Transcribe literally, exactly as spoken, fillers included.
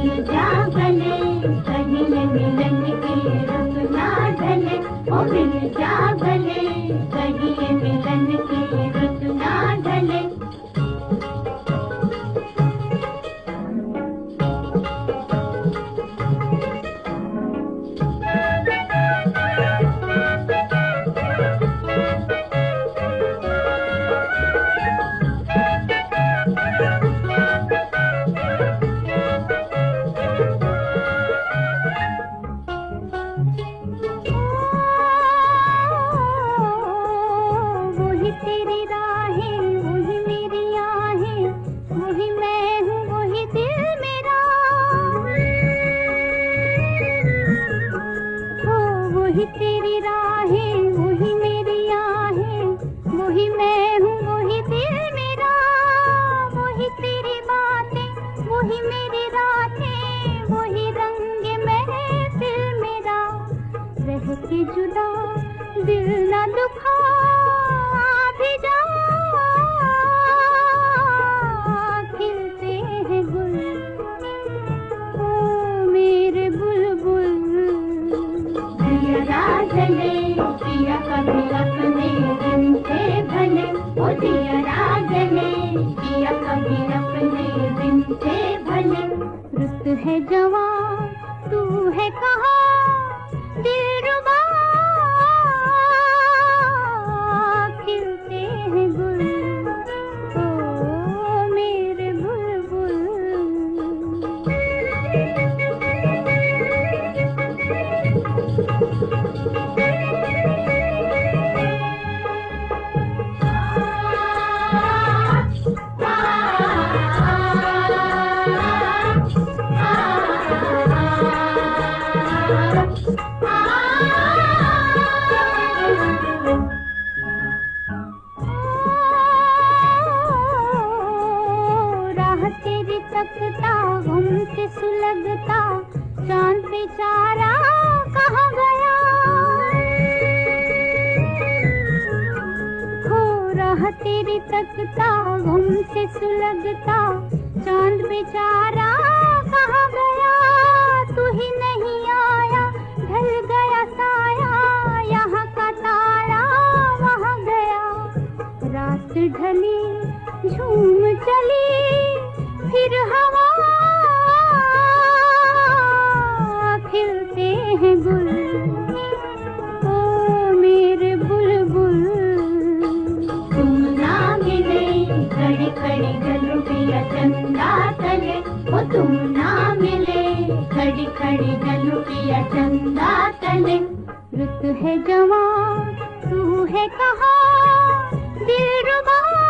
मिल जा गले, कहीं ये मिलन की रुत ना ढले। ओ मिल जा गले, कहीं ये मिलन की रुत ना ढले। वही तेरी राहें, वही मेरी आहें, वही मैं हूँ, वही दिल मेरा। वही तेरी बातें, वही मेरी रातें, वही रंग महफिल मेरा। रह के जुदा दिल न दुखा, आ भी जा, खिलते हैं गुल, ओ मेरे बुलबुल। दिया जले, पिया कभी अपने दिन से भले। ओ दिया जले, पिया कभी अपने दिन से भले। रुत है जवां, तू है कहाँ दिलरुबा, खिलते हैं गुल, ओ मेरे बुलबुल। तेरी तकता हमसे सुलगता, चांद बेचारा कहाँ गया। हो रहा तेरी तकता हमसे सुलगता, चांद बेचारा कहाँ गया। तू ही नहीं आया, ढल गया साया, यहाँ का तारा वहाँ गया। रात ढली झूम चली फिर हवा, खिलते हैं गुल, ओ मेरे बुलबुल। तुम ना मिले, खड़ी खड़ी गलू पिया चंदा तले। ओ तुम ना मिले, खड़ी खड़ी गलू पिया चंदा तले। रुत है जवां, तू है कहाँ दिलरुबा।